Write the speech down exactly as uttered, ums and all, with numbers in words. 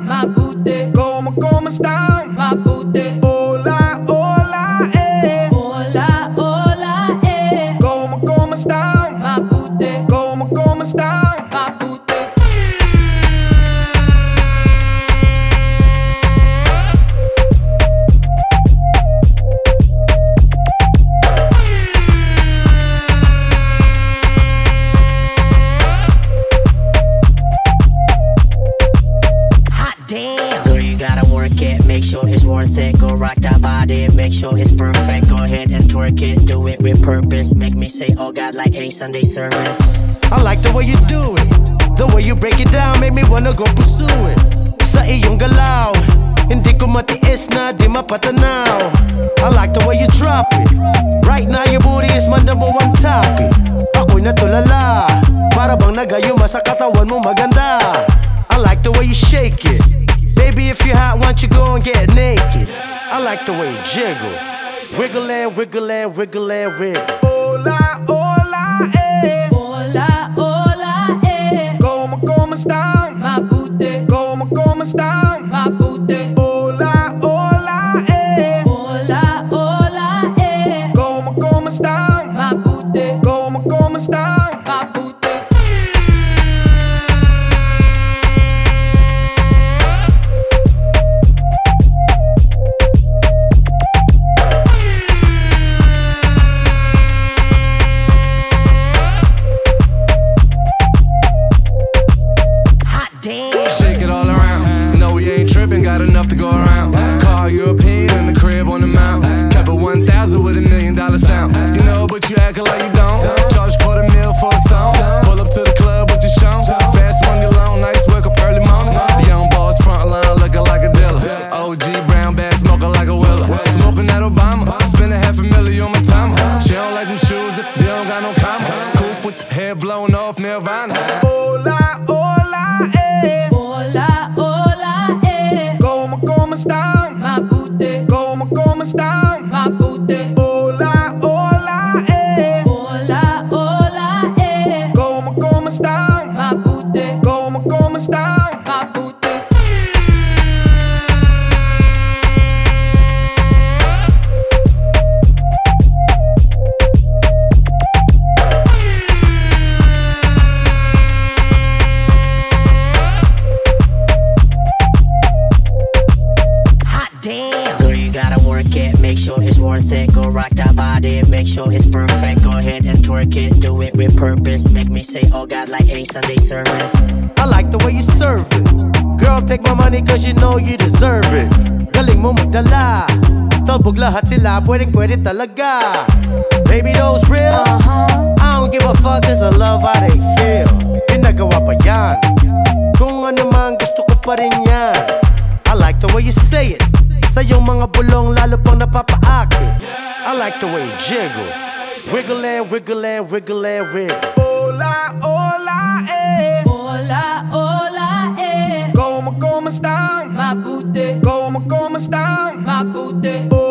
mabuti. Como, como están? Mabuti. Hola, hola, eh. Hola, hola, eh. Como, como están? Mabuti. Como, como están? Mabuti. Girl, you gotta work it, make sure it's worth it. Go rock that body, make sure it's perfect. Go ahead and twerk it, do it with purpose. Make me say, oh God, like a Sunday service. I like the way you do it, the way you break it down, make me wanna go pursue it. Sa iyong galaw, hindi ko matiis na di mapatanaw. I like the way you drop it, right now your booty is my number one topic. Ako'y natulala, para bang nagayuma sa katawan mo maganda. I like the way you shake it, baby if you're hot, why don't you go and get naked. I like the way you jiggle, wiggle and wiggle and wiggle and wiggle. Hola, hola, eh. Hola, hola, eh. Como, como están? Mabuti. Como, como están? Mabuti. Hola, hola, eh. Hola, hola, eh. Como, como están? Mabuti. Como, como están? Mabuti. Shake it all around. You know we ain't tripping, got enough to go around. Car European in the crib on the mount. Cap at one thousand with a million dollar sound. You know, but you acting like you don't. Charge quarter mil for a song. Pull up to the club with your show. Fast money long, nights wake up early morning. The young boss front line looking like a dealer. O G brown bag smoking like a Willa. Smoking that Obama. Spending half a million on my timer. She don't like them shoes, they don't got no comma. Coupe with the hair blown off, Nirvana. Hola, hola, eh. Hola, hola, eh. Como, como están? Mabuti. Como, como están? Mabuti. Hola, hola, eh. Hola, hola, eh. Como, como están? Mabuti. Como, como están? Mabuti. Girl, you gotta work it, make sure it's worth it. Go rock that body, make sure it's perfect. Go ahead and twerk it, do it with purpose. Make me say, oh God, like a Sunday service. I like the way you serve it. Girl, take my money cause you know you deserve it. Galing mo magdala, talbog lahat sila, pwedeng pwede talaga. Baby, those real, Uh-huh. I don't give a fuck cause I love how they feel. Pinagawa pa yan, kung ano man gusto ko pa rin yan. I like the way you say it, sa iyong mga bulong lalo pang napapaakit. I like the way you jiggle, wiggle and wiggle and wiggle and wiggle. Hola, hola, eh. Hola, hola, eh. Como, como están? Mabuti. Como, como están? Mabuti.